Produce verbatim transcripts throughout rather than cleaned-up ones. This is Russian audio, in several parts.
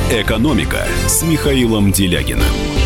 «Экономика» с Михаилом Делягиным.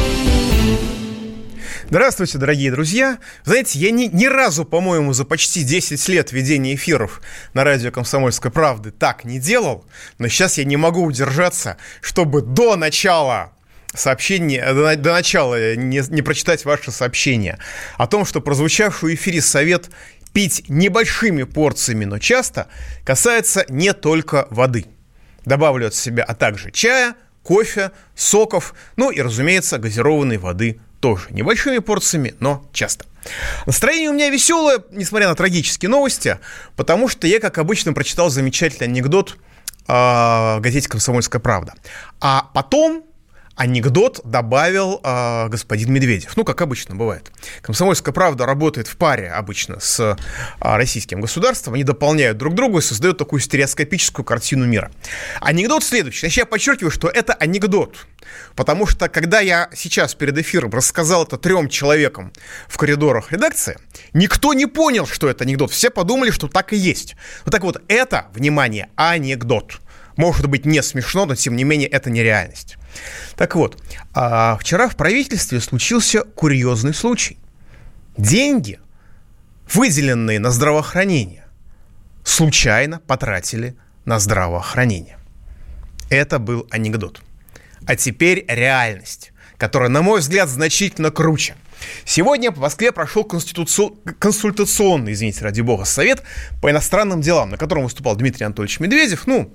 Здравствуйте, дорогие друзья. Знаете, я ни, ни разу, по-моему, за почти десять лет ведения эфиров на радио «Комсомольской правды» так не делал, но сейчас я не могу удержаться, чтобы до начала сообщения, до, до начала не, не прочитать ваше сообщение о том, что прозвучавший в эфире совет пить небольшими порциями, но часто, касается не только воды. Добавлю от себя, а также чая, кофе, соков, ну и, разумеется, газированной воды тоже. Небольшими порциями, но часто. Настроение у меня веселое, несмотря на трагические новости, потому что я, как обычно, прочитал замечательный анекдот в газете «Комсомольская правда». А потом анекдот добавил э, господин Медведев. Ну, как обычно бывает. «Комсомольская правда» работает в паре обычно с э, российским государством. Они дополняют друг друга и создают такую стереоскопическую картину мира. Анекдот следующий. Значит, я подчеркиваю, что это анекдот. Потому что, когда я сейчас перед эфиром рассказал это трем человекам в коридорах редакции, никто не понял, что это анекдот. Все подумали, что так и есть. Вот так вот, это, внимание, анекдот. Может быть, не смешно, но, тем не менее, это не реальность. Так вот, а вчера в правительстве случился курьезный случай. Деньги, выделенные на здравоохранение, случайно потратили на здравоохранение. Это был анекдот. А теперь реальность, которая, на мой взгляд, значительно круче. Сегодня в Москве прошел конституци... консультационный, извините, ради бога, совет по иностранным делам, на котором выступал Дмитрий Анатольевич Медведев. Ну,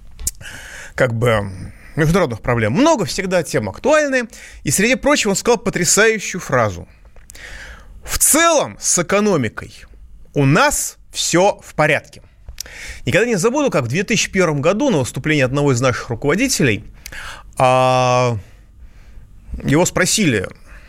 как бы... Международных проблем много, всегда темы актуальные. И, среди прочего, он сказал потрясающую фразу. В целом, с экономикой у нас все в порядке. Никогда не забуду, как в две тысячи первом году на выступлении одного из наших руководителей а, его спросили,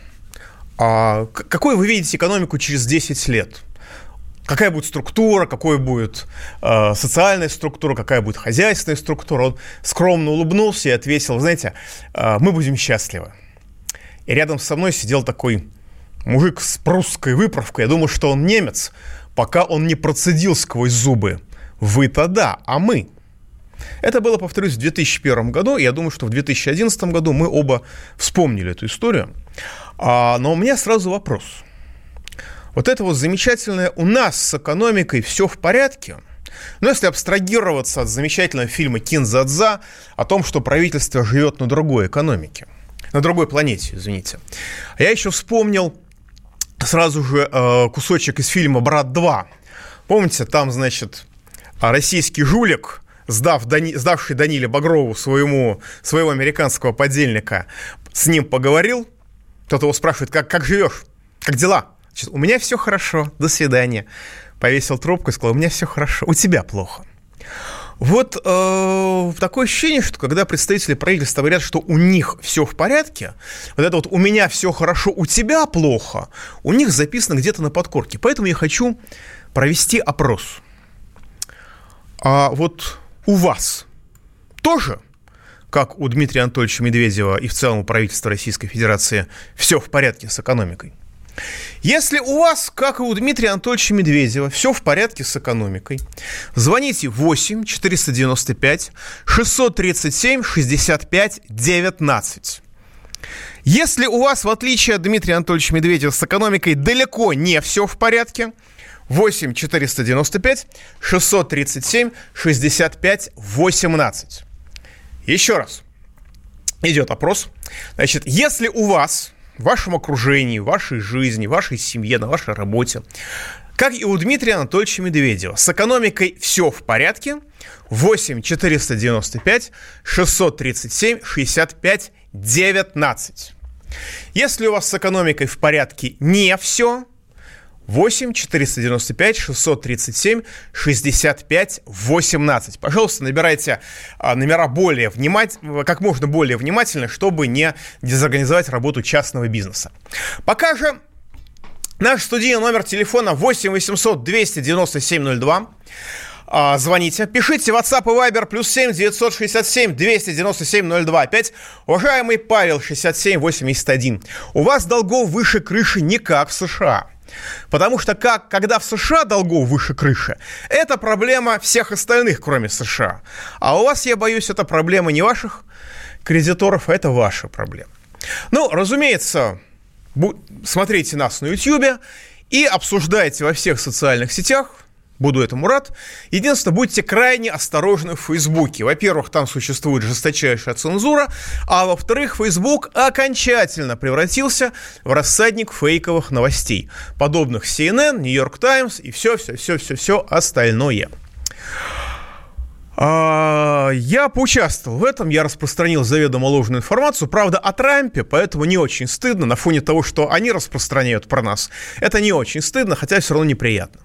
а, какой вы видите экономику через десять лет? Какая будет структура, какой будет э, социальная структура, какая будет хозяйственная структура. Он скромно улыбнулся и ответил, знаете, э, мы будем счастливы. И рядом со мной сидел такой мужик с прусской выправкой. Я думал, что он немец, пока он не процедил сквозь зубы. Вы-то да, а мы. Это было, повторюсь, в две тысячи первом году. И я думаю, что в две тысячи одиннадцатом году мы оба вспомнили эту историю. А, но у меня сразу вопрос. Вот это вот замечательное «у нас с экономикой все в порядке», но если абстрагироваться от замечательного фильма «Кинзадза» о том, что правительство живет на другой экономике, на другой планете, извините. Я еще вспомнил сразу же э, кусочек из фильма «Брат два». Помните, там, значит, российский жулик, сдав Дани, сдавший Даниле Багрову своему, своего американского подельника, с ним поговорил, тот его спрашивает, как, как живешь, как дела? У меня все хорошо, до свидания. Повесил трубку и сказал, у меня все хорошо, у тебя плохо. Вот э, такое ощущение, что когда представители правительства говорят, что у них все в порядке, вот это вот у меня все хорошо, у тебя плохо, у них записано где-то на подкорке. Поэтому я хочу провести опрос. А вот у вас тоже, как у Дмитрия Анатольевича Медведева и в целом у правительства Российской Федерации, все в порядке с экономикой? Если у вас, как и у Дмитрия Анатольевича Медведева, все в порядке с экономикой, звоните восемь четыреста девяносто пять шестьсот тридцать семь шестьдесят пять девятнадцать. Если у вас, в отличие от Дмитрия Анатольевича Медведева, с экономикой далеко не все в порядке, восемь четыреста девяносто пять шестьсот тридцать семь шестьдесят пять восемнадцать. Еще раз. Идет опрос. Значит, если у вас в вашем окружении, в вашей жизни, в вашей семье, на вашей работе, как и у Дмитрия Анатольевича Медведева, с экономикой все в порядке, восемь четыреста девяносто пять шестьсот тридцать семь шестьдесят пять девятнадцать. Если у вас с экономикой в порядке не все, восемь четыреста девяносто пять шестьсот тридцать семь шестьдесят пять восемнадцать. Пожалуйста, набирайте а, номера более внимательно, как можно более внимательно, чтобы не дезорганизовать работу частного бизнеса. Пока же наш студийный номер телефона восемь восемьсот двести девяносто семь ноль два. А, звоните, пишите WhatsApp и Viber плюс семь девятьсот шестьдесят семь двести девяносто семь ноль два пять. Уважаемый Павел, шестьдесят семь восемьдесят один. У вас долгов выше крыши не как в США. Потому что как, когда в США долгов выше крыши, это проблема всех остальных, кроме США. А у вас, я боюсь, это проблема не ваших кредиторов, это ваша проблема. Ну, разумеется, смотрите нас на Ютьюбе и обсуждайте во всех социальных сетях. Буду этому рад. Единственное, будьте крайне осторожны в Фейсбуке. Во-первых, там существует жесточайшая цензура, а во-вторых, Фейсбук окончательно превратился в рассадник фейковых новостей, подобных си эн эн, Нью-Йорк Таймс и все-все-все-все-все остальное. Я поучаствовал в этом, я распространил заведомо ложную информацию, правда, о Трампе, поэтому не очень стыдно на фоне того, что они распространяют про нас. Это не очень стыдно, хотя все равно неприятно.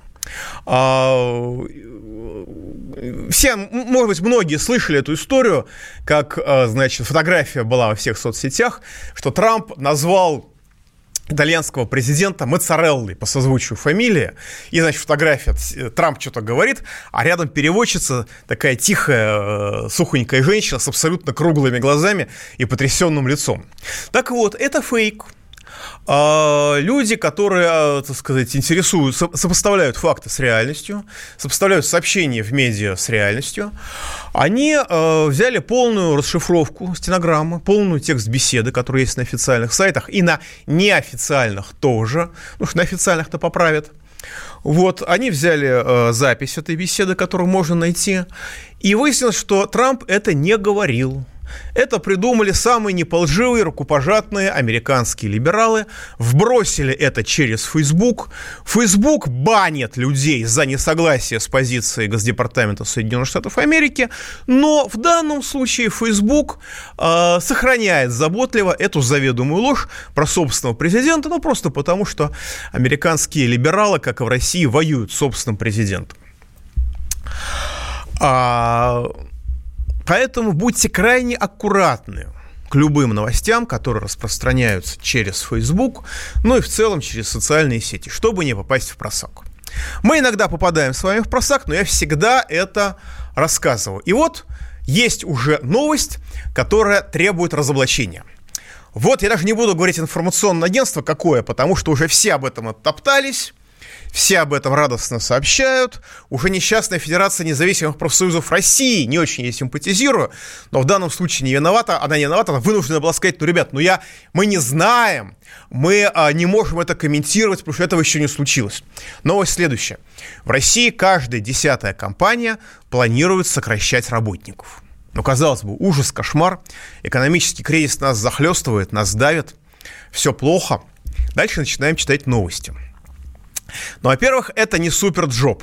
Все, может быть, многие слышали эту историю, как, значит, фотография была во всех соцсетях, что Трамп назвал итальянского президента Моцареллой по созвучию фамилии. И, значит, фотография, Трамп что-то говорит, а рядом переводчица, такая тихая, сухонькая женщина с абсолютно круглыми глазами и потрясенным лицом. Так вот, это фейк. Люди, которые, так сказать, интересуются, сопоставляют факты с реальностью, сопоставляют сообщения в медиа с реальностью, они взяли полную расшифровку стенограммы, полную текст беседы, который есть на официальных сайтах, и на неофициальных тоже, потому что на официальных-то поправят. Вот, они взяли запись этой беседы, которую можно найти, и выяснилось, что Трамп это не говорил. Это придумали самые неполживые, рукопожатные американские либералы, вбросили это через Facebook. Facebook банит людей за несогласие с позицией Госдепартамента Соединенных Штатов Америки, но в данном случае Facebook э, сохраняет заботливо эту заведомую ложь про собственного президента, ну просто потому, что американские либералы, как и в России, воюют с собственным президентом. А... Поэтому будьте крайне аккуратны к любым новостям, которые распространяются через Facebook, ну и в целом через социальные сети, чтобы не попасть в просак. Мы иногда попадаем с вами в просак, но я всегда это рассказываю. И вот есть уже новость, которая требует разоблачения. Вот я даже не буду говорить информационное агентство какое, потому что уже все об этом оттоптались. Все об этом радостно сообщают. Уже несчастная Федерация независимых профсоюзов России, не очень ей симпатизирую, но в данном случае не виновата, она не виновата, она вынуждена была сказать: ну, ребят, ну я, мы не знаем, мы а, не можем это комментировать, потому что этого еще не случилось. Новость следующая. В России каждая десятая компания планирует сокращать работников. Ну, казалось бы, ужас, кошмар, экономический кризис нас захлестывает, нас давит, все плохо. Дальше начинаем читать новости. Ну, во-первых, это не суперджоп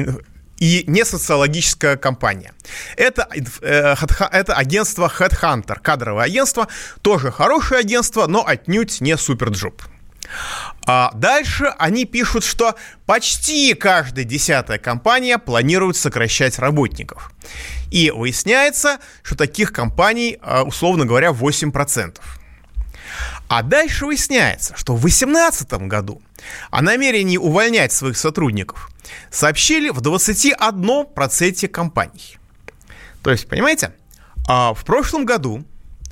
и не социологическая компания. Это, э, это агентство HeadHunter, кадровое агентство, тоже хорошее агентство, но отнюдь не суперджоп. А дальше они пишут, что почти каждая десятая компания планирует сокращать работников. И выясняется, что таких компаний, условно говоря, восемь процентов. А дальше выясняется, что в две тысячи восемнадцатом году о намерении увольнять своих сотрудников сообщили в двадцати одном проценте компаний. То есть, понимаете, в прошлом году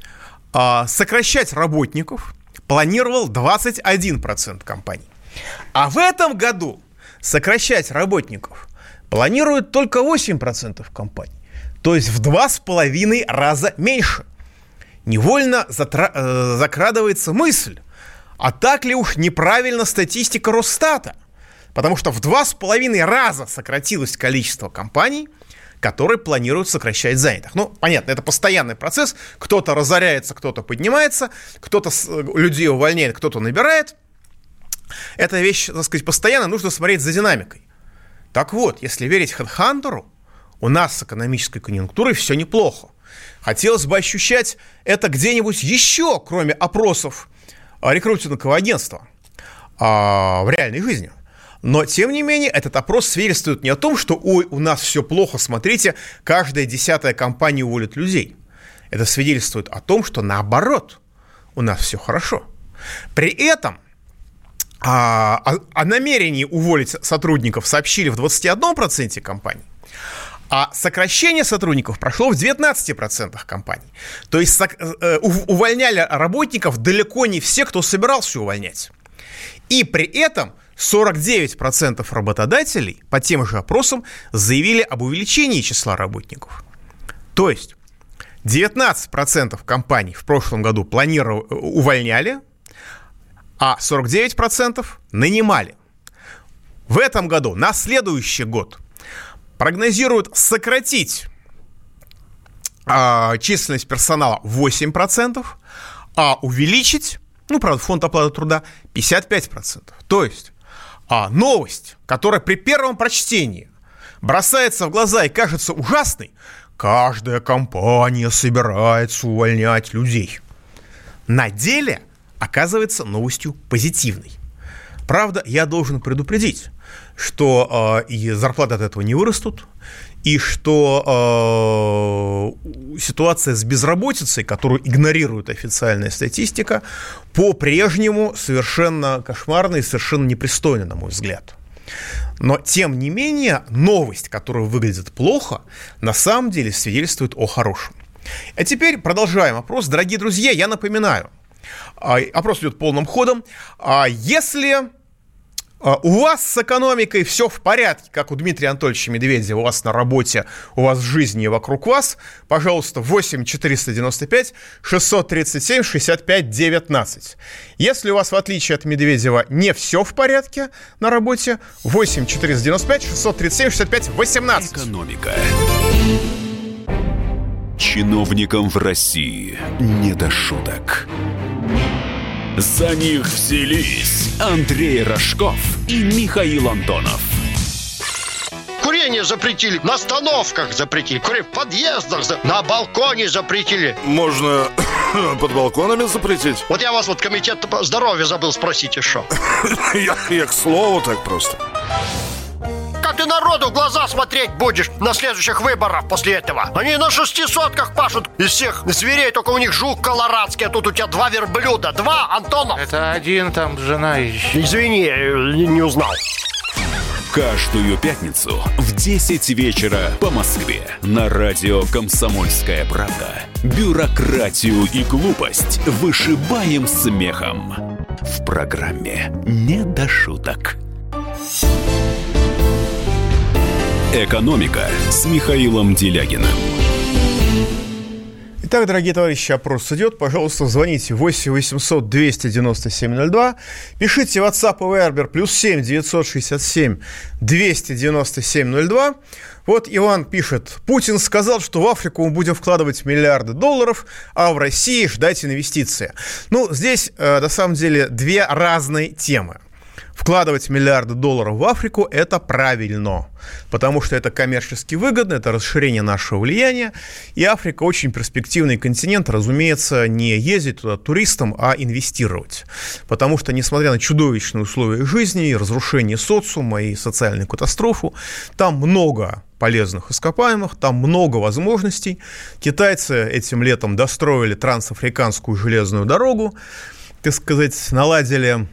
сокращать работников планировал двадцать один процент компаний. А в этом году сокращать работников планирует только восемь процентов компаний. То есть в два с половиной раза меньше. Невольно затра- э, закрадывается мысль, а так ли уж неправильна статистика Росстата? Потому что в два с половиной раза сократилось количество компаний, которые планируют сокращать занятых. Ну, понятно, это постоянный процесс. Кто-то разоряется, кто-то поднимается, кто-то людей увольняет, кто-то набирает. Эта вещь, так сказать, постоянно, нужно смотреть за динамикой. Так вот, если верить HeadHunter, у нас с экономической конъюнктурой все неплохо. Хотелось бы ощущать это где-нибудь еще, кроме опросов рекрутингового агентства а, в реальной жизни. Но, тем не менее, этот опрос свидетельствует не о том, что ой, у нас все плохо, смотрите, каждая десятая компания уволит людей. Это свидетельствует о том, что наоборот, у нас все хорошо. При этом а, о, о намерении уволить сотрудников сообщили в двадцати одном проценте компаний, а сокращение сотрудников прошло в девятнадцати процентах компаний. То есть э, увольняли работников далеко не все, кто собирался увольнять. И при этом сорок девять процентов работодателей по тем же опросам заявили об увеличении числа работников. То есть девятнадцать процентов компаний в прошлом году планировали, увольняли, а сорок девять процентов нанимали. В этом году, на следующий год, прогнозируют сократить а, численность персонала восемь процентов, а увеличить, ну, правда, фонд оплаты труда пятьдесят пять процентов. То есть а, новость, которая при первом прочтении бросается в глаза и кажется ужасной, каждая компания собирается увольнять людей, на деле оказывается новостью позитивной. Правда, я должен предупредить, что э, и зарплаты от этого не вырастут, и что э, ситуация с безработицей, которую игнорирует официальная статистика, по-прежнему совершенно кошмарна и совершенно непристойна, на мой взгляд. Но, тем не менее, новость, которая выглядит плохо, на самом деле свидетельствует о хорошем. А теперь продолжаем опрос. Дорогие друзья, я напоминаю, опрос идет полным ходом. Если у вас с экономикой все в порядке, как у Дмитрия Анатольевича Медведева, у вас на работе, у вас в жизни и вокруг вас, пожалуйста, восемь четыреста девяносто пять шестьсот тридцать семь шестьдесят пять девятнадцать. Если у вас, в отличие от Медведева, не все в порядке на работе, восемь четыреста девяносто пять шестьсот тридцать семь шестьдесят пять восемнадцать. Экономика. Чиновникам в России не до шуток. За них взялись Андрей Рожков и Михаил Антонов. Курение запретили, на остановках запретили, курение в подъездах, на балконе запретили. Можно под балконами запретить? Вот я вас вот комитет здоровья забыл спросить еще. я, я к слову так просто. Как ты народу в глаза смотреть будешь на следующих выборах после этого? Они на шестисотках пашут из всех зверей, только у них жук колорадский, а тут у тебя два верблюда. Два, Антонов. Это один, там жена еще. Извини, не, не узнал. Каждую пятницу в десять вечера по Москве на радио «Комсомольская правда». Бюрократию и глупость вышибаем смехом. В программе «Не до шуток». «Экономика» с Михаилом Делягиным. Итак, дорогие товарищи, опрос идет. Пожалуйста, звоните восемь восемьсот двести девяносто семь ноль два. Пишите в WhatsApp и Viber плюс семь девятьсот шестьдесят семь двести девяносто семь ноль два. Вот Иван пишет: Путин сказал, что в Африку мы будем вкладывать миллиарды долларов, а в России ждать инвестиции. Ну, здесь, э, на самом деле, две разные темы. Вкладывать миллиарды долларов в Африку – это правильно, потому что это коммерчески выгодно, это расширение нашего влияния, и Африка очень перспективный континент, разумеется, не ездить туда туристам, а инвестировать, потому что, несмотря на чудовищные условия жизни, разрушение социума и социальную катастрофу, там много полезных ископаемых, там много возможностей. Китайцы этим летом достроили трансафриканскую железную дорогу, так сказать, наладили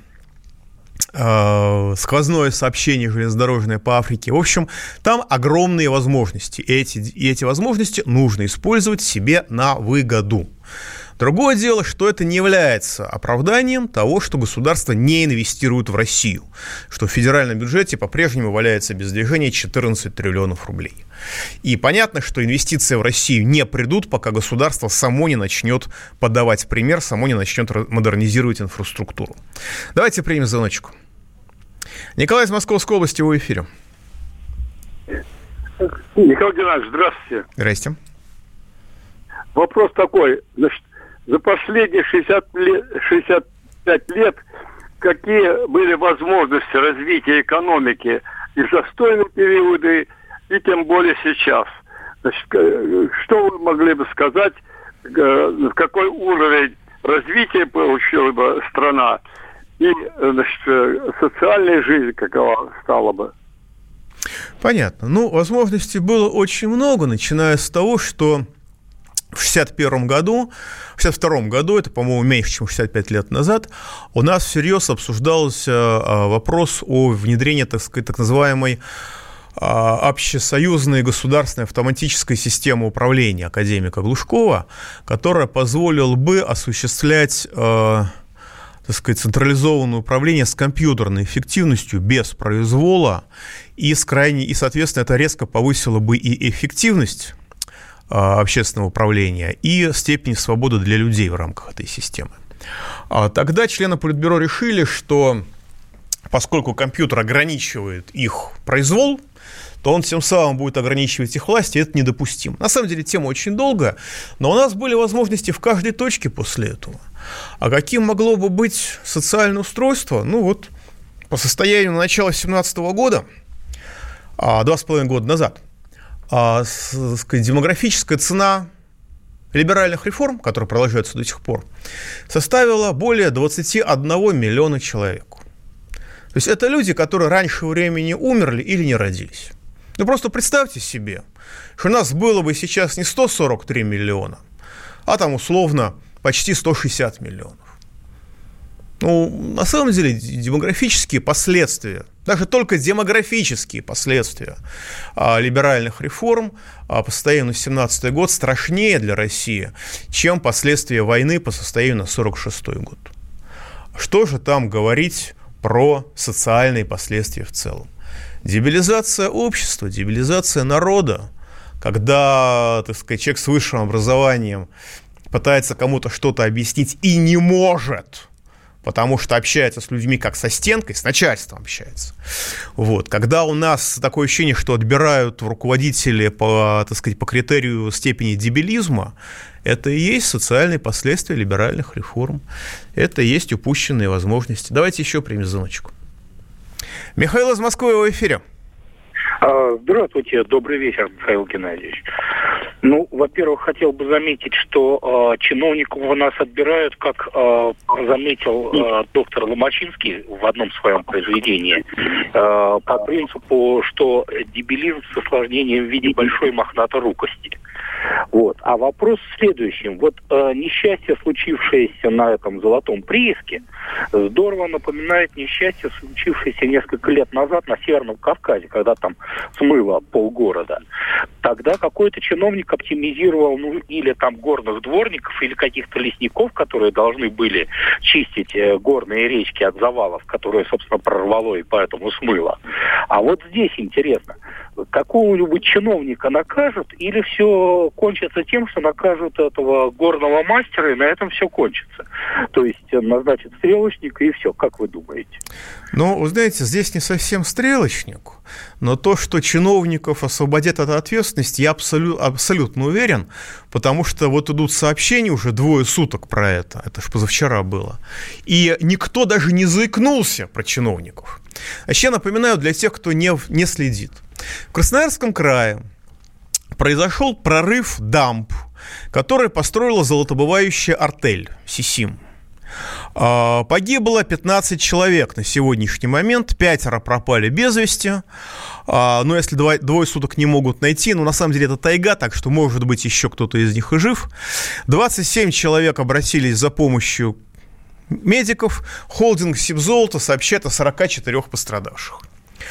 сквозное сообщение железнодорожное по Африке. В общем, там огромные возможности. И эти, и эти возможности нужно использовать себе на выгоду. Другое дело, что это не является оправданием того, что государство не инвестирует в Россию, что в федеральном бюджете по-прежнему валяется без движения четырнадцать триллионов рублей. И понятно, что инвестиции в Россию не придут, пока государство само не начнет подавать пример, само не начнет модернизировать инфраструктуру. Давайте примем звоночку. Николай из Московской области, в эфире. Николай Геннадьевич, здравствуйте. Здрасте. Вопрос такой. Значит, за последние шестьдесят лет, шестьдесят пять лет какие были возможности развития экономики и в застойные периоды, и тем более сейчас? Значит, что вы могли бы сказать, какой уровень развития получила бы страна и, значит, социальная жизнь какова стала бы? Понятно. Ну, возможностей было очень много, начиная с того, что в шестьдесят первом году, в шестьдесят втором году, это, по-моему, меньше, чем шестьдесят пять лет назад, у нас всерьез обсуждался вопрос о внедрении, так сказать, так называемой общесоюзной государственной автоматической системы управления академика Глушкова, которая позволила бы осуществлять, так сказать, централизованное управление с компьютерной эффективностью, без произвола, и, с крайней, и, соответственно, это резко повысило бы и эффективность общественного управления и степени свободы для людей в рамках этой системы. Тогда члены Политбюро решили, что поскольку компьютер ограничивает их произвол, то он тем самым будет ограничивать их власть, и это недопустимо. На самом деле тема очень долгая, но у нас были возможности в каждой точке после этого. А каким могло бы быть социальное устройство? Ну вот, по состоянию на начало две тысячи семнадцатого года, два с половиной года назад, сказать, демографическая цена либеральных реформ, которые продолжаются до сих пор, составила более двадцать один миллиона человек. То есть это люди, которые раньше времени умерли или не родились. Ну, просто представьте себе, что у нас было бы сейчас не сто сорок три миллиона, а там, условно, почти сто шестьдесят миллионов. Ну, на самом деле, демографические последствия, даже только демографические последствия а, либеральных реформ а, по состоянию на семнадцатый год страшнее для России, чем последствия войны по состоянию на сорок шестой год. Что же там говорить про социальные последствия в целом? Дебилизация общества, дебилизация народа, когда, так сказать, человек с высшим образованием пытается кому-то что-то объяснить и не может, потому что общается с людьми как со стенкой, с начальством общается. Вот. Когда у нас такое ощущение, что отбирают руководители по, так сказать, по критерию степени дебилизма, это и есть социальные последствия либеральных реформ. Это и есть упущенные возможности. Давайте еще примем звоночку. Михаил из Москвы, в эфире. Здравствуйте, добрый вечер, Михаил Геннадьевич. Ну, во-первых, хотел бы заметить, что э, чиновников у нас отбирают, как э, заметил э, доктор Ломачинский в одном своем произведении, э, по принципу, что дебилизм с осложнением в виде большой мохнаторукости. Вот. А вопрос в следующем. Вот э, несчастье, случившееся на этом золотом прииске, здорово напоминает несчастье, случившееся несколько лет назад на Северном Кавказе, когда там смыло полгорода. Тогда какой-то чиновник оптимизировал, ну, или там горных дворников, или каких-то лесников, которые должны были чистить э, горные речки от завалов, которые, собственно, прорвало и поэтому смыло. А вот здесь интересно, какого-нибудь чиновника накажут, или все кончится тем, что накажут этого горного мастера, и на этом все кончится? То есть назначат стрелочника, и все. Как вы думаете? Ну, вы знаете, здесь не совсем стрелочник, но то, что чиновников освободят от ответственности, я абсолю- абсолютно уверен, потому что вот идут сообщения уже двое суток про это, это ж позавчера было, и никто даже не заикнулся про чиновников. Значит, я напоминаю для тех, кто не, не следит. В Красноярском крае произошел прорыв дамб, который построила золотобывающая артель «Сисим». Погибло пятнадцать человек на сегодняшний момент, пятеро пропали без вести, но если двое, двое суток не могут найти, ну, на самом деле это тайга, так что, может быть, еще кто-то из них и жив. двадцать семь человек обратились за помощью медиков, холдинг «Сибзолото» сообщает о сорока четырёх пострадавших.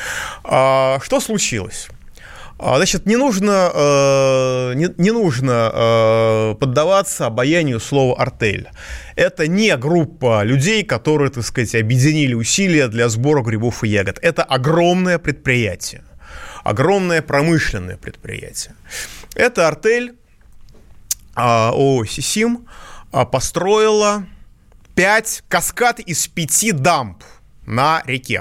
Что случилось? Значит, не нужно, э, не, не нужно э, поддаваться обаянию слова «артель». Это не группа людей, которые, так сказать, объединили усилия для сбора грибов и ягод. Это огромное предприятие, огромное промышленное предприятие. Это артель э, ООО «Сисим» э, построила пять каскад из пяти дамб на реке.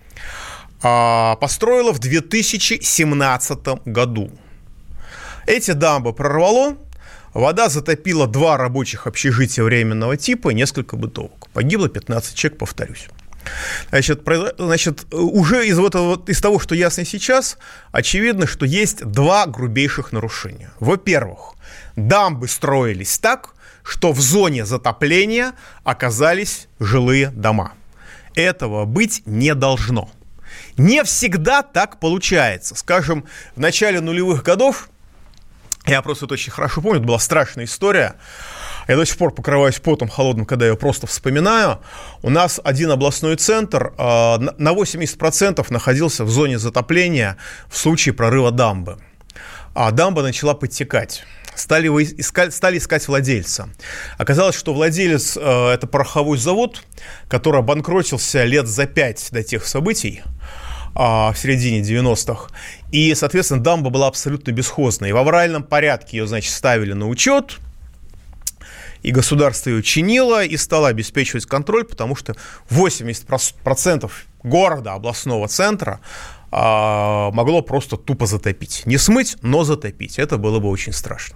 Построила в две тысячи семнадцатом году. Эти дамбы прорвало, вода затопила два рабочих общежития временного типа и несколько бытовок. Погибло пятнадцать человек, повторюсь. Значит, значит уже из, вот, вот, из того, что ясно сейчас, очевидно, что есть два грубейших нарушения. Во-первых, дамбы строились так, что в зоне затопления оказались жилые дома. Этого быть не должно. Не всегда так получается. Скажем, в начале нулевых годов, я просто это очень хорошо помню, это была страшная история, я до сих пор покрываюсь потом холодным, когда я ее просто вспоминаю. У нас один областной центр э, на восемьдесят процентов находился в зоне затопления в случае прорыва дамбы. А дамба начала подтекать. Стали искать, стали искать владельца. Оказалось, что владелец э, – это пороховой завод, который обанкротился лет за пять до тех событий. в середине девяностых. И, соответственно, дамба была абсолютно бесхозной. И в авральном порядке ее, значит, ставили на учет, и государство ее чинило и стало обеспечивать контроль, потому что восемьдесят процентов города, областного центра могло просто тупо затопить. Не смыть, но затопить. Это было бы очень страшно.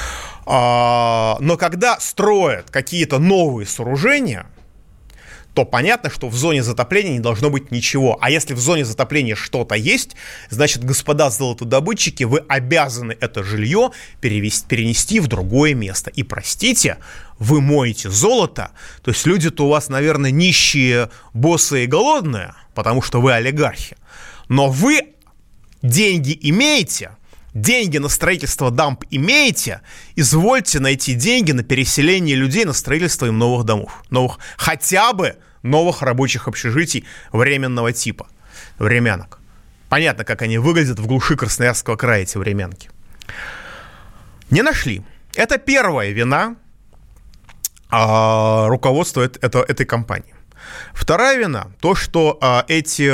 Но когда строят какие-то новые сооружения, то понятно, что в зоне затопления не должно быть ничего. А если в зоне затопления что-то есть, значит, господа золотодобытчики, вы обязаны это жилье перевести, перенести в другое место. И, простите, вы моете золото, то есть люди-то у вас, наверное, нищие, боссы и голодные, потому что вы олигархи. Но вы деньги имеете, деньги на строительство дамб имеете, извольте найти деньги на переселение людей, на строительство им новых домов, новых, хотя бы новых рабочих общежитий временного типа, времянок. Понятно, как они выглядят в глуши Красноярского края, эти времянки. Не нашли. Это первая вина а, руководства это, это, этой компании. Вторая вина – то, что а, эти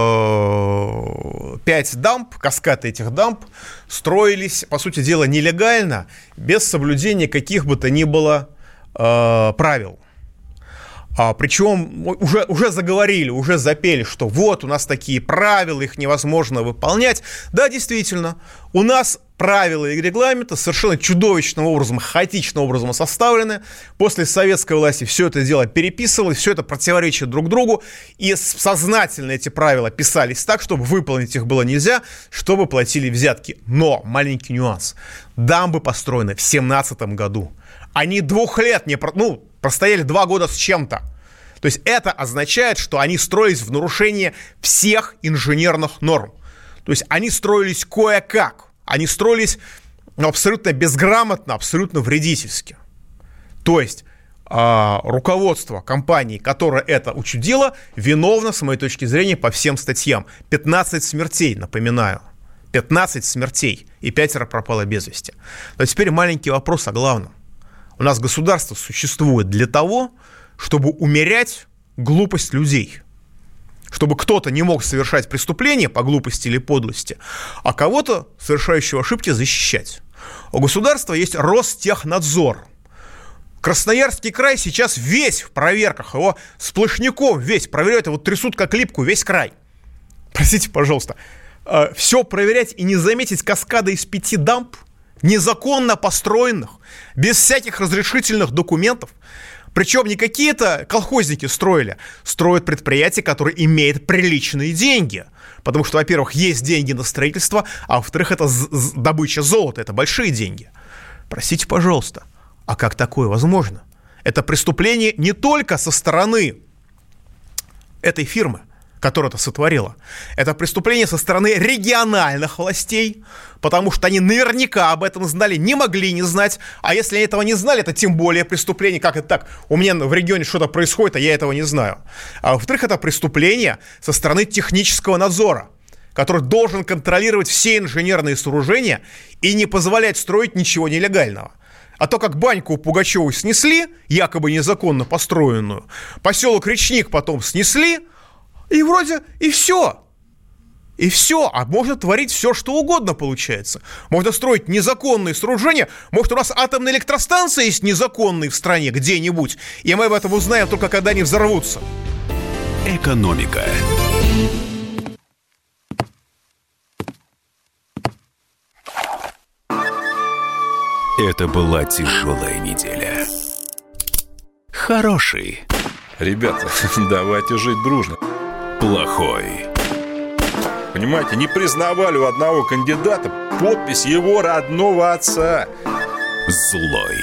а, пять дамб, каскад этих дамб строились, по сути дела, нелегально, без соблюдения каких бы то ни было а, правил. А, причем уже, уже заговорили, уже запели, что вот у нас такие правила, их невозможно выполнять. Да, действительно, у нас правила и регламенты совершенно чудовищным образом, хаотичным образом составлены. После советской власти все это дело переписывалось, все это противоречит друг другу, и сознательно эти правила писались так, чтобы выполнить их было нельзя, чтобы платили взятки. Но маленький нюанс. Дамбы построены в семнадцатом году. Они двух лет не... Ну, простояли два года с чем-то. То есть это означает, что они строились в нарушение всех инженерных норм. То есть они строились кое-как. Они строились ну, абсолютно безграмотно, абсолютно вредительски. То есть э, руководство компании, которое это учудило, виновно, с моей точки зрения, по всем статьям. пятнадцать смертей, напоминаю. пятнадцать смертей. И пятеро пропало без вести. Но теперь маленький вопрос о главном. У нас государство существует для того, чтобы умерять глупость людей. Чтобы кто-то не мог совершать преступление по глупости или подлости, а кого-то, совершающего ошибки, защищать. У государства есть Ростехнадзор. Красноярский край сейчас весь в проверках, его сплошняком весь проверяют, его трясут как липку, весь край. Простите, пожалуйста, все проверять и не заметить каскады из пяти дамб, незаконно построенных, без всяких разрешительных документов. Причем не какие-то колхозники строили, строят предприятия, которые имеют приличные деньги. Потому что, во-первых, есть деньги на строительство, а во-вторых, это з- з- добыча золота, это большие деньги. Простите, пожалуйста, а как такое возможно? Это преступление не только со стороны этой фирмы, которая это сотворила. Это преступление со стороны региональных властей, потому что они наверняка об этом знали, не могли не знать. А если они этого не знали, это тем более преступление. Как это так? У меня в регионе что-то происходит, а я этого не знаю. А во-вторых, это преступление со стороны технического надзора, который должен контролировать все инженерные сооружения и не позволять строить ничего нелегального. А то, как баньку у Пугачевой снесли, якобы незаконно построенную, поселок Речник потом снесли, и вроде и все. И все. А можно творить все, что угодно, получается. Можно строить незаконные сооружения. Может, у нас атомная электростанция есть незаконные в стране где-нибудь, и мы об этом узнаем только когда они взорвутся. Экономика. Это была тяжелая неделя. Хороший. Ребята, давайте жить дружно. Плохой. Понимаете, не признавали у одного кандидата подпись его родного отца. Злой.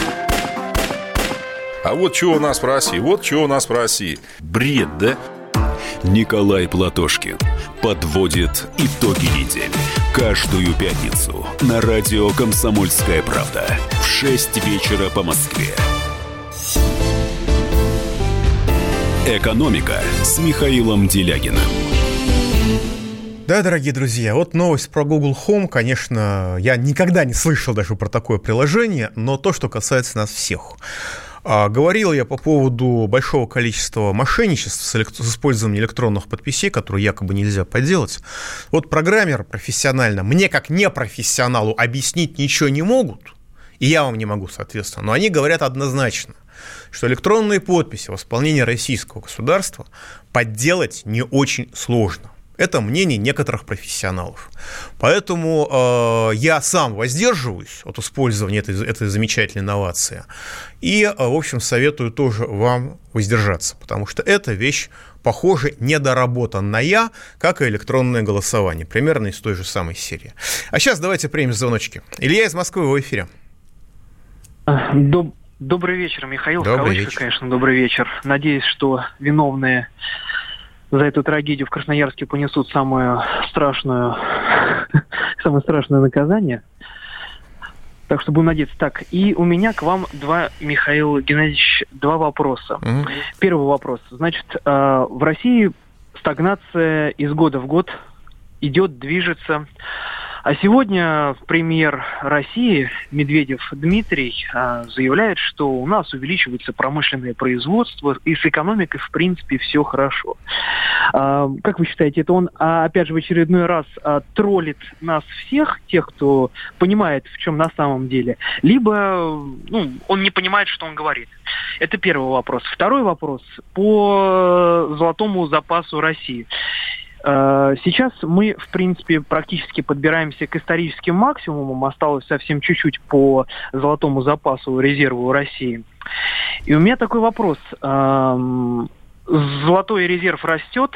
А вот что у нас в России, вот что у нас в России. Бред, да? Николай Платошкин подводит итоги недели. Каждую пятницу на радио «Комсомольская правда» в шесть вечера по Москве. «Экономика» с Михаилом Делягиным. Да, дорогие друзья, вот новость про Google Home, конечно, я никогда не слышал даже про такое приложение, но то, что касается нас всех. Говорил я по поводу большого количества мошенничеств с, элект... с использованием электронных подписей, которые якобы нельзя подделать. Вот программеры профессионально мне, как непрофессионалу, объяснить ничего не могут, и я вам не могу, соответственно, но они говорят однозначно, что электронные подписи в исполнении российского государства подделать не очень сложно. Это мнение некоторых профессионалов. Поэтому э, я сам воздерживаюсь от использования этой, этой замечательной инновации. И, э, в общем, советую тоже вам воздержаться, потому что эта вещь, похоже, недоработанная, как и электронное голосование. Примерно из той же самой серии. А сейчас давайте примем звоночки. Илья из Москвы, в эфире. Доб- добрый вечер, Михаил. Добрый Кавычка, вечер. конечно, добрый вечер. Надеюсь, что виновные за эту трагедию в Красноярске понесут самое страшное, самое страшное наказание. Так что будем надеяться. Так, и у меня к вам два, Михаил Геннадьевич, два вопроса. Угу. Первый вопрос. Значит, в России стагнация из года в год идет, движется. А сегодня премьер России Медведев Дмитрий заявляет, что у нас увеличивается промышленное производство, и с экономикой, в принципе, все хорошо. Как вы считаете, это он, опять же, в очередной раз троллит нас всех, тех, кто понимает, в чем на самом деле, либо ну, он не понимает, что он говорит? Это первый вопрос. Второй вопрос по золотому запасу России. Сейчас мы, в принципе, практически подбираемся к историческим максимумам. Осталось совсем чуть-чуть по золотому запасу резерву России. И у меня такой вопрос. Золотой резерв растет.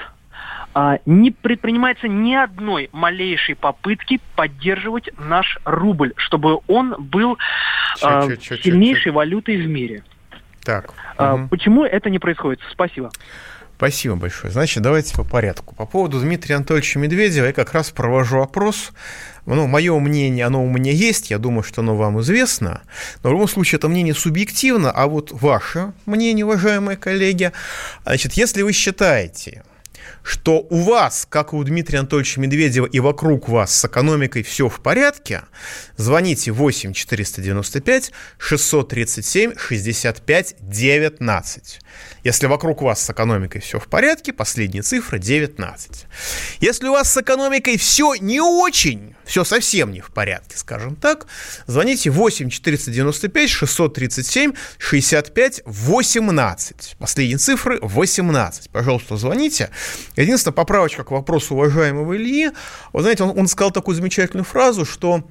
Не предпринимается ни одной малейшей попытки поддерживать наш рубль, чтобы он был чуть, чуть, чуть, сильнейшей чуть. валютой в мире. Так. Угу. Почему это не происходит? Спасибо. Спасибо большое. Значит, давайте по порядку. По поводу Дмитрия Анатольевича Медведева я как раз провожу опрос. Ну, мое мнение, оно у меня есть, я думаю, что оно вам известно. Но в любом случае это мнение субъективно, а вот ваше мнение, уважаемые коллеги, значит, если вы считаете, что у вас, как и у Дмитрия Анатольевича Медведева и вокруг вас с экономикой все в порядке, звоните восемь четыреста девяносто пять шестьсот тридцать семь шестьдесят пять девятнадцать. Если вокруг вас с экономикой все в порядке, последняя цифра девятнадцать. Если у вас с экономикой все не очень, все совсем не в порядке, скажем так, звоните восемь четыреста девяносто пять шестьсот тридцать семь шестьдесят пять восемнадцать. Последние цифры восемнадцать. Пожалуйста, звоните. Единственная поправочка к вопросу уважаемого Ильи. Вы знаете, он, он сказал такую замечательную фразу, что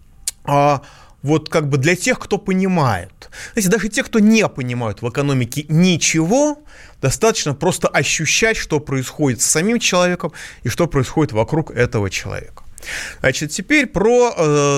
а, вот как бы для тех, кто понимает. Знаете, даже те, кто не понимают в экономике ничего, достаточно просто ощущать, что происходит с самим человеком и что происходит вокруг этого человека. Значит, теперь про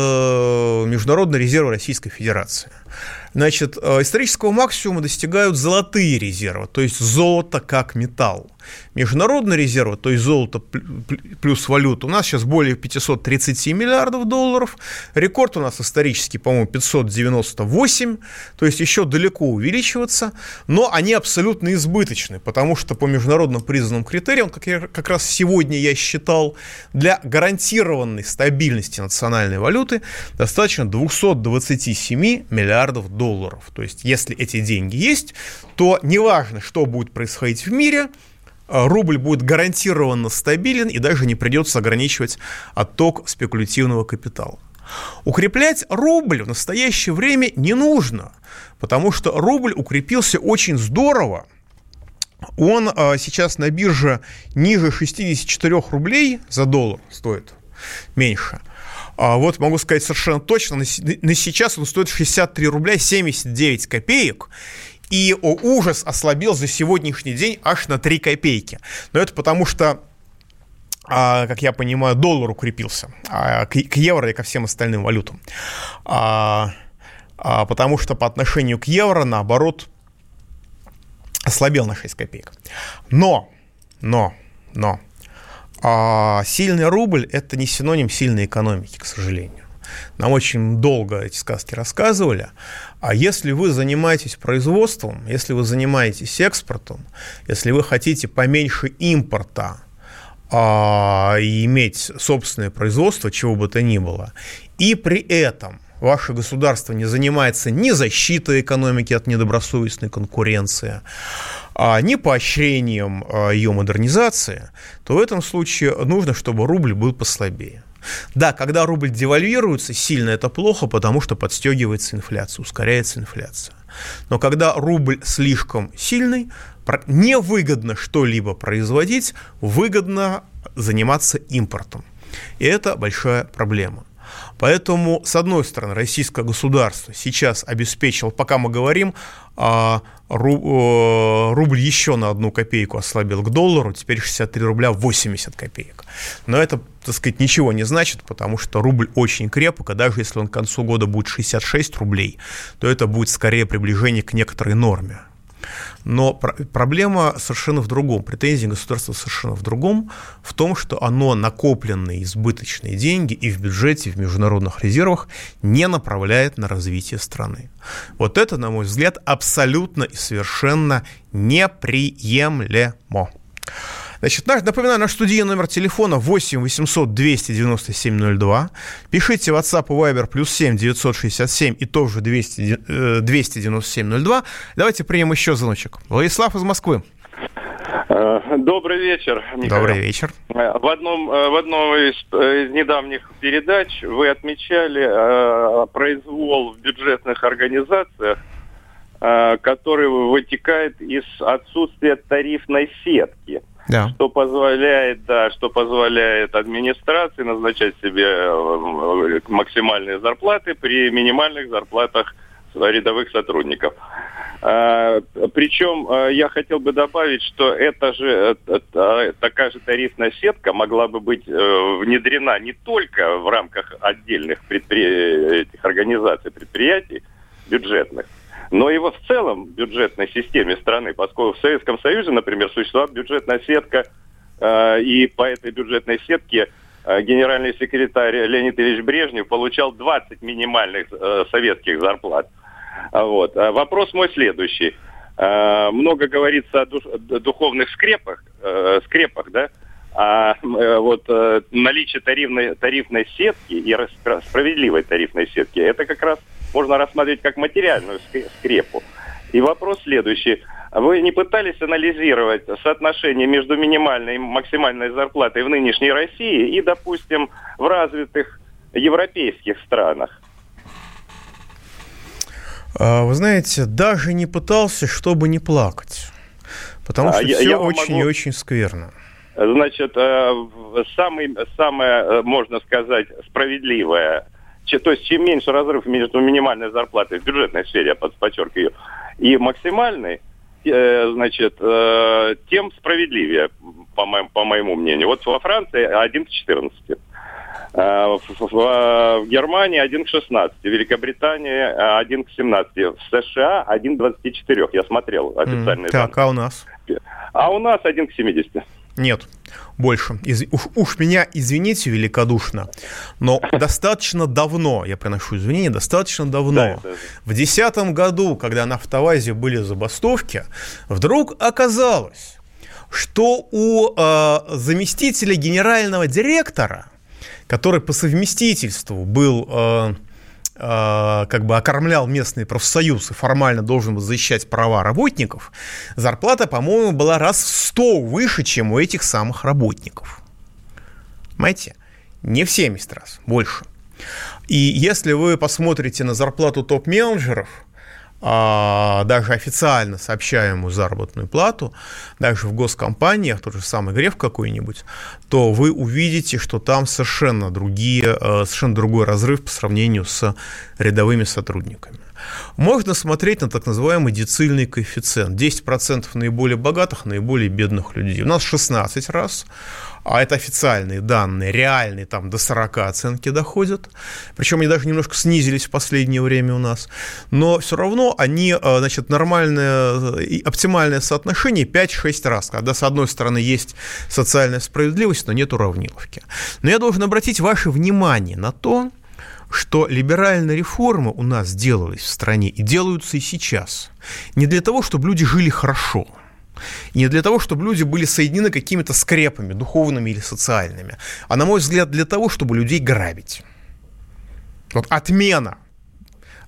э, Международный резерв Российской Федерации. Значит, э, исторического максимума достигают золотые резервы, то есть золото как металл. Международные резервы, то есть золото плюс валюта, у нас сейчас более пятьсот тридцать семь миллиардов долларов. Рекорд у нас исторический, по-моему, пятьсот девяносто восемь, то есть еще далеко увеличиваться, но они абсолютно избыточны, потому что по международным признанным критериям, как, я, как раз сегодня я считал, для гарантированной стабильности национальной валюты достаточно двести двадцать семь миллиардов долларов. То есть, если эти деньги есть, то неважно, что будет происходить в мире, рубль будет гарантированно стабилен и даже не придется ограничивать отток спекулятивного капитала. Укреплять рубль в настоящее время не нужно, потому что рубль укрепился очень здорово. Он а, сейчас на бирже ниже шестьдесят четыре рублей за доллар стоит, меньше. А вот могу сказать совершенно точно, на, на сейчас он стоит шестьдесят три рубля семьдесят девять копеек. И, о ужас, ослабел за сегодняшний день аж на три копейки. Но это потому что, а, как я понимаю, доллар укрепился а, к, к евро и ко всем остальным валютам. А, а, потому что по отношению к евро, наоборот, ослабел на шесть копеек. Но, но, но, а, сильный рубль – это не синоним сильной экономики, к сожалению. Нам очень долго эти сказки рассказывали. А если вы занимаетесь производством, если вы занимаетесь экспортом, если вы хотите поменьше импорта а, и иметь собственное производство, чего бы то ни было, и при этом ваше государство не занимается ни защитой экономики от недобросовестной конкуренции, ни поощрением ее модернизации, то в этом случае нужно, чтобы рубль был послабее. Да, когда рубль девальвируется сильно, это плохо, потому что подстегивается инфляция, ускоряется инфляция. Но когда рубль слишком сильный, невыгодно что-либо производить, выгодно заниматься импортом. И это большая проблема. Поэтому, с одной стороны, российское государство сейчас обеспечило, пока мы говорим, рубль еще на одну копейку ослабил к доллару, теперь шестьдесят три рубля восемьдесят копеек. Но это, так сказать, ничего не значит, потому что рубль очень крепок, и даже если он к концу года будет шестьдесят шесть рублей, то это будет скорее приближение к некоторой норме. Но проблема совершенно в другом, претензии государства совершенно в другом, в том, что оно накопленные избыточные деньги и в бюджете, и в международных резервах не направляет на развитие страны. Вот это, на мой взгляд, абсолютно и совершенно неприемлемо. Значит, напоминаю, наш студийный номер телефона восемь восемьсот двести девяносто семь ноль два. Пишите в WhatsApp и Viber плюс семь девятьсот шестьдесят семь и тоже двести девяносто семь ноль два. Давайте примем еще звоночек. Владислав из Москвы. Добрый вечер, Михаил. Добрый вечер. В одном, в одной из, из недавних передач вы отмечали э, произвол в бюджетных организациях, э, который вытекает из отсутствия тарифной сетки. Да. Что позволяет, да, что позволяет администрации назначать себе максимальные зарплаты при минимальных зарплатах рядовых сотрудников. А, причем я хотел бы добавить, что это же такая же тарифная сетка могла бы быть внедрена не только в рамках отдельных предпри... этих организаций, предприятий бюджетных, но и в целом бюджетной системе страны, поскольку в Советском Союзе, например, существует бюджетная сетка, э, и по этой бюджетной сетке э, генеральный секретарь Леонид Ильич Брежнев получал двадцать минимальных э, советских зарплат. Вот. А вопрос мой следующий. Э, много говорится о душ, духовных скрепах, э, скрепах, да? А э, вот э, наличие тарифной, тарифной сетки и справедливой тарифной сетки, это как раз можно рассмотреть как материальную скрепу. И вопрос следующий. Вы не пытались анализировать соотношение между минимальной и максимальной зарплатой в нынешней России и, допустим, в развитых европейских странах? Вы знаете, даже не пытался, чтобы не плакать. Потому что а, все я очень могу... и очень скверно. Значит, самый, самое, можно сказать, справедливое, то есть чем меньше разрыв между минимальной зарплатой в бюджетной сфере, я подчеркиваю, и максимальной, значит, тем справедливее, по моему, по моему мнению. Вот во Франции один к четырнадцати, в Германии один к шестнадцати, в Великобритании один к семнадцати, в США один к двадцати четырем. Я смотрел официальные mm, так, данные. А у нас? А у нас один к семидесяти. Нет, больше. Из, уж, уж меня извините великодушно, но достаточно давно, я приношу извинения, достаточно давно, в две тысячи десятом году, когда на АвтоВАЗе были забастовки, вдруг оказалось, что у э, заместителя генерального директора, который по совместительству был... Э, как бы окормлял местные профсоюзы, формально должен был защищать права работников, зарплата, по-моему, была раз в сто выше, чем у этих самых работников. Понимаете? Не в семьдесят раз, больше. И если вы посмотрите на зарплату топ-менеджеров, а, даже официально сообщаемую заработную плату, даже в госкомпаниях, тот же самый Греф какой-нибудь, то вы увидите, что там совершенно, другие, совершенно другой разрыв по сравнению с рядовыми сотрудниками. Можно смотреть на так называемый децильный коэффициент. десять процентов наиболее богатых, наиболее бедных людей. У нас шестнадцать раз, а это официальные данные, реальные там до сорока оценки доходят. Причем они даже немножко снизились в последнее время у нас. Но все равно они, значит, нормальное и оптимальное соотношение пять-шесть раз. Когда с одной стороны есть социальная справедливость, но нет уравниловки. Но я должен обратить ваше внимание на то, что либеральные реформы у нас делались в стране и делаются и сейчас не для того, чтобы люди жили хорошо, и не для того, чтобы люди были соединены какими-то скрепами, духовными или социальными, а, на мой взгляд, для того, чтобы людей грабить. Вот отмена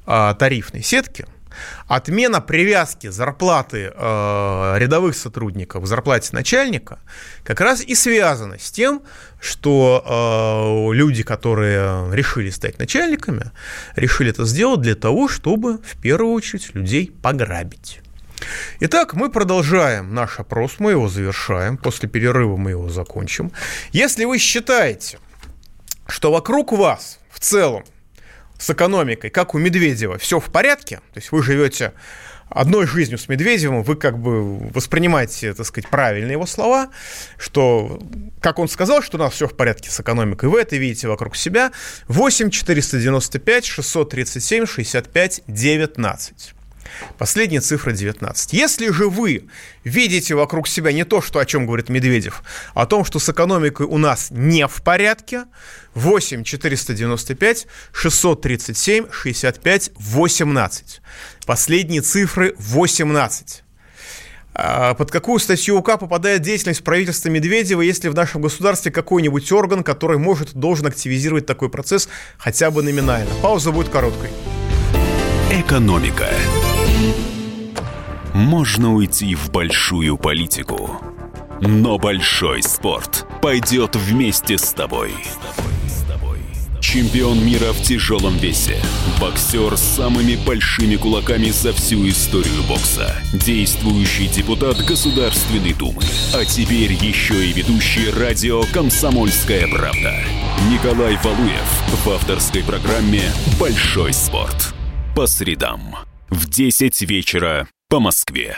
э, тарифной сетки, отмена привязки зарплаты э, рядовых сотрудников к зарплате начальника как раз и связана с тем, что э, люди, которые решили стать начальниками, решили это сделать для того, чтобы в первую очередь людей пограбить. Итак, мы продолжаем наш опрос, мы его завершаем, после перерыва мы его закончим. Если вы считаете, что вокруг вас в целом с экономикой, как у Медведева, все в порядке, то есть вы живете одной жизнью с Медведевым, вы как бы воспринимаете, так сказать, правильно его слова, что, как он сказал, что у нас все в порядке с экономикой, вы это видите вокруг себя. восемь четыреста девяносто пять шестьсот тридцать семь шестьдесят пять девятнадцать. Последняя цифра девятнадцать. Если же вы видите вокруг себя не то, что, о чем говорит Медведев, а о том, что с экономикой у нас не в порядке, восемь четыреста девяносто пять шестьсот тридцать семь шестьдесят пять восемнадцать. Последние цифры восемнадцать. Под какую статью УК попадает деятельность правительства Медведева, если в нашем государстве какой-нибудь орган, который может, должен активизировать такой процесс хотя бы номинально? Пауза будет короткой. Экономика. Можно уйти в большую политику, но большой спорт пойдет вместе с тобой. Чемпион мира в тяжелом весе, боксер с самыми большими кулаками за всю историю бокса, действующий депутат Государственной Думы, а теперь еще и ведущий радио «Комсомольская правда». Николай Валуев в авторской программе «Большой спорт». По средам в десять вечера по Москве.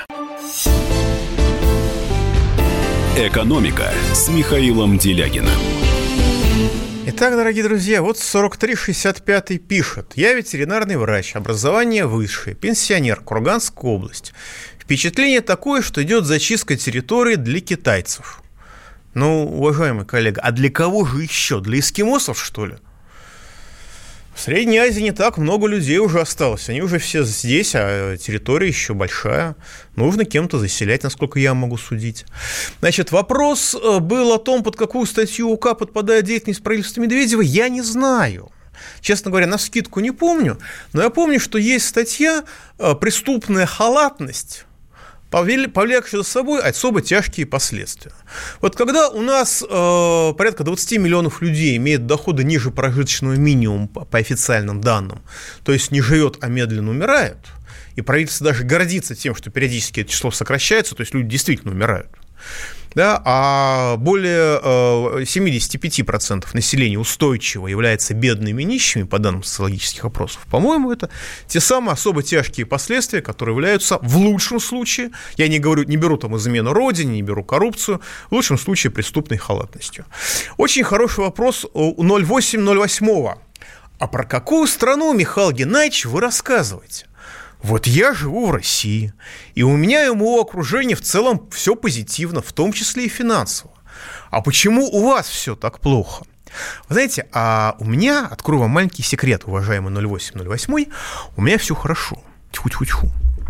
«Экономика» с Михаилом Делягиным. Итак, дорогие друзья, вот сорок три шестьдесят пять пишет. Я ветеринарный врач, образование высшее, пенсионер, Курганская область. Впечатление такое, что идет зачистка территории для китайцев. Ну, уважаемый коллега, а для кого же еще? Для эскимосов, что ли? В Средней Азии не так много людей уже осталось. Они уже все здесь, а территория еще большая. Нужно кем-то заселять, насколько я могу судить. Значит, вопрос был о том, под какую статью УК подпадает деятельность правительства Медведева, я не знаю. Честно говоря, навскидку не помню, но я помню, что есть статья «Преступная халатность», повлекшие за собой особо тяжкие последствия. Вот когда у нас э, порядка двадцать миллионов людей имеют доходы ниже прожиточного минимума по, по официальным данным, то есть не живет, а медленно умирает, и правительство даже гордится тем, что периодически это число сокращается, то есть люди действительно умирают, да, а более э, семьдесят пять процентов населения устойчиво является бедными и нищими, по данным социологических опросов, по-моему, это те самые особо тяжкие последствия, которые являются в лучшем случае, я не говорю, не беру там измену родине, не беру коррупцию, в лучшем случае преступной халатностью. Очень хороший вопрос у ноль восемь ноль восемь. А про какую страну, Михаил Геннадьевич, вы рассказываете? Вот я живу в России, и у меня и у моего окружения в целом все позитивно, в том числе и финансово. А почему у вас все так плохо? Вы знаете, а у меня, открою вам маленький секрет, уважаемый ноль восемь ноль восемь, у меня все хорошо. Тьфу-тьфу-тьфу.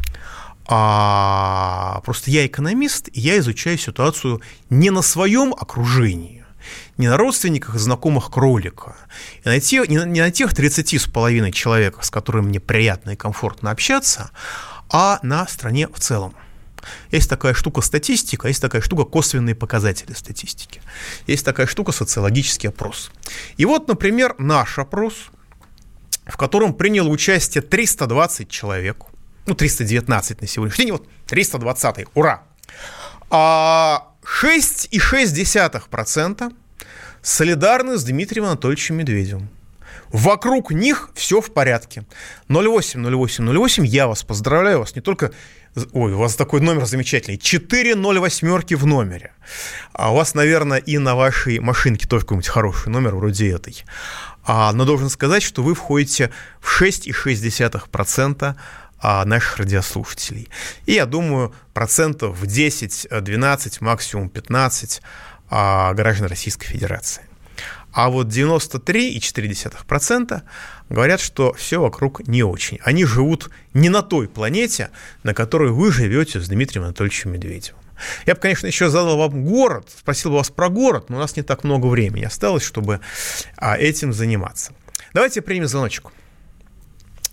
А просто я экономист, и я изучаю ситуацию не на своем окружении, не на родственниках и знакомых кролика, и на те, не, на, не на тех тридцати с половиной человек, с которыми мне приятно и комфортно общаться, а на стране в целом. Есть такая штука статистика, есть такая штука косвенные показатели статистики, есть такая штука социологический опрос. И вот, например, наш опрос, в котором приняло участие триста двадцать человек, ну, триста девятнадцать на сегодняшний день, вот триста двадцать, ура! А шесть целых шесть десятых процента солидарны с Дмитрием Анатольевичем Медведевым. Вокруг них все в порядке. ноль восемь ноль восемь ноль восемь, я вас поздравляю, вас не только... Ой, у вас такой номер замечательный. четыре ноль восемь в номере. А у вас, наверное, и на вашей машинке тоже какой-нибудь хороший номер, вроде этой. А, но должен сказать, что вы входите в шесть целых шесть десятых процента наших радиослушателей. И я думаю, процентов в десять-двенадцать, максимум пятнадцать граждан Российской Федерации. А вот девяносто три целых четыре десятых процента говорят, что все вокруг не очень. Они живут не на той планете, на которой вы живете с Дмитрием Анатольевичем Медведевым. Я бы, конечно, еще задал вам город, спросил бы вас про город, но у нас не так много времени осталось, чтобы этим заниматься. Давайте примем звоночек.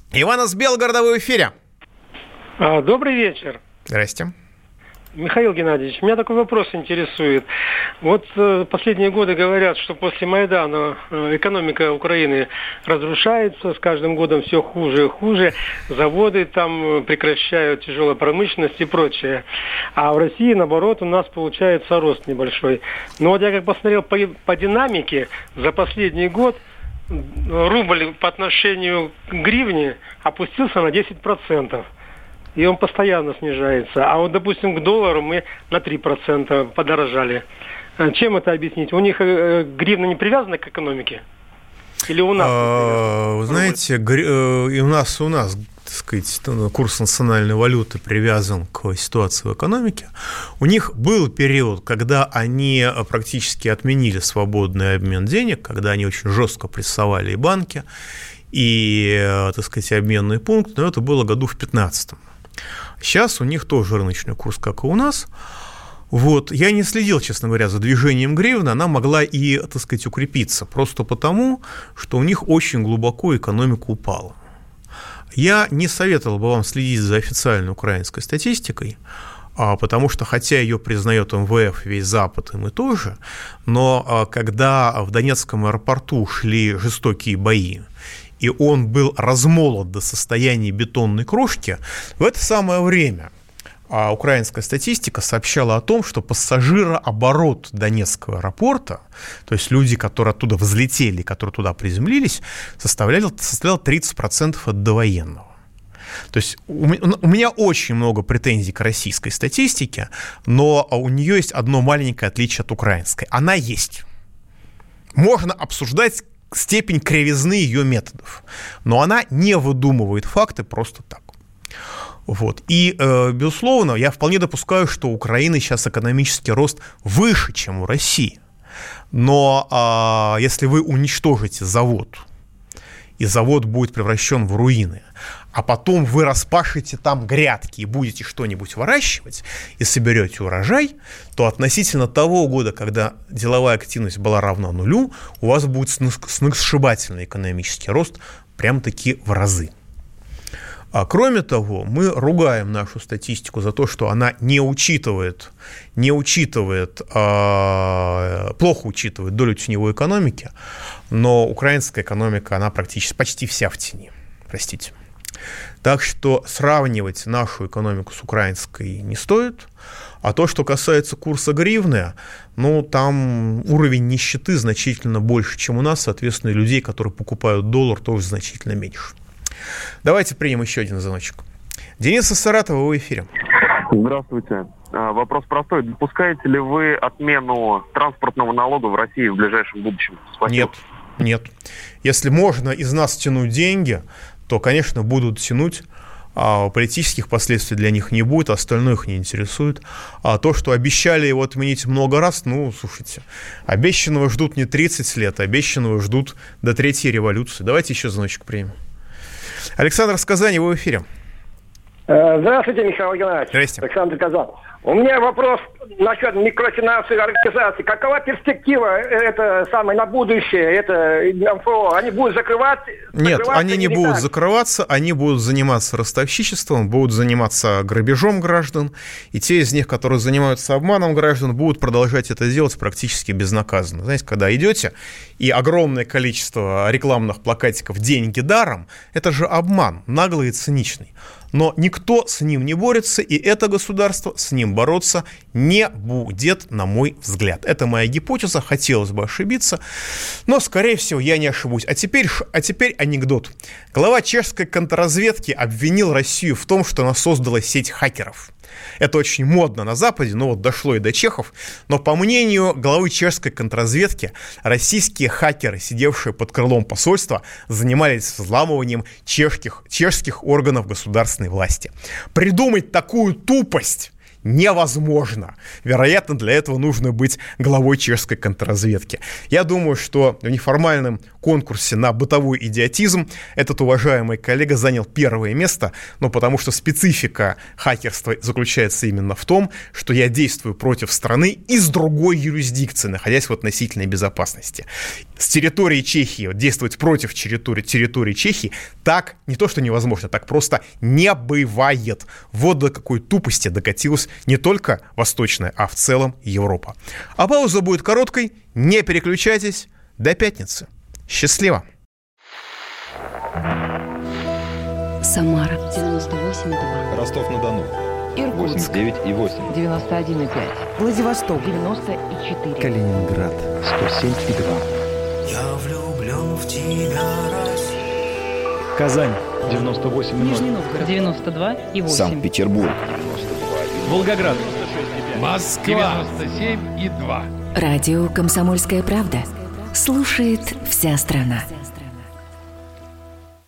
Иван из Белгорода, вы в эфире. А, добрый вечер. Здрасте. Михаил Геннадьевич, меня такой вопрос интересует. Вот э, последние годы говорят, что после Майдана э, экономика Украины разрушается, с каждым годом все хуже и хуже, заводы там прекращают, тяжелая промышленность и прочее. А в России, наоборот, у нас получается рост небольшой. Но вот я как посмотрел по, по динамике, за последний год рубль по отношению к гривне опустился на десять процентов. И он постоянно снижается. А вот, допустим, к доллару мы на три процента подорожали. Чем это объяснить? У них гривна не привязана к экономике? Или у нас? А, вы знаете, и у нас, у нас, так сказать, курс национальной валюты привязан к ситуации в экономике. У них был период, когда они практически отменили свободный обмен денег, когда они очень жестко прессовали и банки, и, так сказать, обменные пункты, но это было году в пятнадцатом. Сейчас у них тоже рыночный курс, как и у нас. Вот. Я не следил, честно говоря, за движением гривны. Она могла и, так сказать, укрепиться, просто потому, что у них очень глубоко экономика упала. Я не советовал бы вам следить за официальной украинской статистикой, потому что, хотя ее признает эм вэ эф, весь Запад, и мы тоже, но когда в Донецком аэропорту шли жестокие бои, и он был размолот до состояния бетонной крошки, в это самое время а украинская статистика сообщала о том, что пассажирооборот Донецкого аэропорта, то есть люди, которые оттуда взлетели, которые туда приземлились, составлял, составлял тридцать процентов от довоенного. То есть у меня очень много претензий к российской статистике, но у нее есть одно маленькое отличие от украинской. Она есть. Можно обсуждать степень кривизны ее методов, но она не выдумывает факты просто так. Вот. И, э, безусловно, я вполне допускаю, что у Украины сейчас экономический рост выше, чем у России. Но э, если вы уничтожите завод, и завод будет превращен в руины, а потом вы распашете там грядки и будете что-нибудь выращивать и соберете урожай, то относительно того года, когда деловая активность была равна нулю, у вас будет сногсшибательный экономический рост прям-таки в разы. А кроме того, мы ругаем нашу статистику за то, что она не учитывает, не учитывает, э, плохо учитывает долю теневой экономики, но украинская экономика, она практически почти вся в тени, простите. Так что сравнивать нашу экономику с украинской не стоит. А то, что касается курса гривны, ну, там уровень нищеты значительно больше, чем у нас, соответственно, и людей, которые покупают доллар, тоже значительно меньше. Давайте примем еще один звоночек. Денис из Саратова, вы в эфире. Здравствуйте. Вопрос простой. Допускаете ли вы отмену транспортного налога в России в ближайшем будущем? Спасибо. Нет, нет. Если можно из нас тянуть деньги, то, конечно, будут тянуть, а политических последствий для них не будет, остальное их не интересует. А то, что обещали его отменить много раз, ну, слушайте, обещанного ждут не тридцать лет, обещанного ждут до третьей революции. Давайте еще звоночек примем. Александр из Казани, вы в эфире. Здравствуйте, Михаил Геннадьевич. Здрасте. Александр Казан. У меня вопрос насчет микрофинансовой организации. Какова перспектива это самое на будущее? Это эм эф о, они будут закрывать? Нет, они не будут так? закрываться, они будут заниматься ростовщичеством, будут заниматься грабежом граждан, и те из них, которые занимаются обманом граждан, будут продолжать это делать практически безнаказанно. Знаете, когда идете, и огромное количество рекламных плакатиков «деньги даром», это же обман, наглый и циничный. Но никто с ним не борется, и это государство с ним бороться не будет, на мой взгляд. Это моя гипотеза, хотелось бы ошибиться, но, скорее всего, я не ошибусь. А теперь, а теперь анекдот. Глава чешской контрразведки обвинил Россию в том, что она создала сеть хакеров. Это очень модно на Западе, но вот дошло и до чехов. Но по мнению главы чешской контрразведки, российские хакеры, сидевшие под крылом посольства, занимались взламыванием чешских, чешских органов государственной власти. Придумать такую тупость невозможно. Вероятно, для этого нужно быть главой чешской контрразведки. Я думаю, что в неформальном конкурсе на бытовой идиотизм этот уважаемый коллега занял первое место, но потому что специфика хакерства заключается именно в том, что я действую против страны из другой юрисдикции, находясь в относительной безопасности. С территории Чехии действовать против территории, территории Чехии так не то что невозможно, так просто не бывает. Вот до какой тупости докатилась не только Восточная, а в целом Европа. А пауза будет короткой, не переключайтесь, до пятницы. Счастливо! Самара девяносто восемь и два. Ростов-на-Дону Иркутск восемьдесят девять и восемь. девяносто один и пять. Владивосток девяносто и четыре. Калининград сто семь и два. Я влюблен в тебя, Россия. Казань девяносто восемь и ноль. Нижний Новгород девяносто два и восемь. Санкт-Петербург Волгоград Москва девяносто семь и два. Радио «Комсомольская правда». Слушает вся страна.